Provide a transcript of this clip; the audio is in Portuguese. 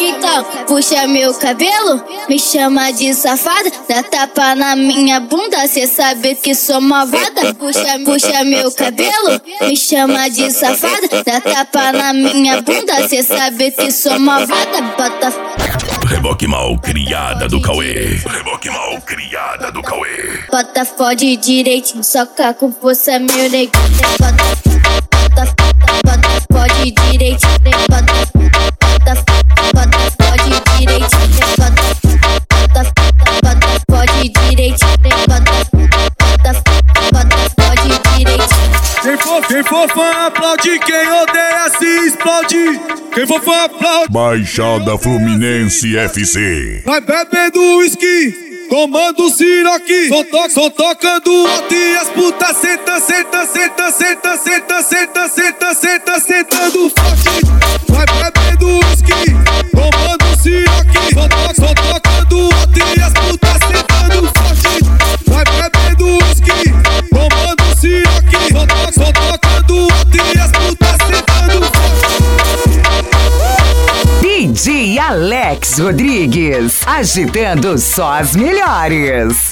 Então, puxa meu cabelo, me chama de safada, dá tapa na minha bunda, cê sabe que sou malvada. Puxa meu cabelo, me chama de safada, dá tapa na minha bunda, cê sabe que sou malvada. Bota Reboque mal criada do Cauê. Reboque mal criada do Cauê. bota fode direitinho, soca com força meu neguinho. Bota fode direitinho, bota fode direitinho, bota fode direitinho, bota fode direitinho. Quem for fã aplaude, quem odeia se explode. Quem for fã aplaude. Baixada Fluminense FC. Vai bebendo uísque, tomando siroque. Só tocando alto e as putas senta, sentando forte. Vai bebendo uísque, tomando siroque. Só tocando alto e as putas sentando forte. Vai bebendo uísque, tomando siroque. Só tocando alto e as putas sentando forte. DJ Alex Rodrigues, agitando só as melhores.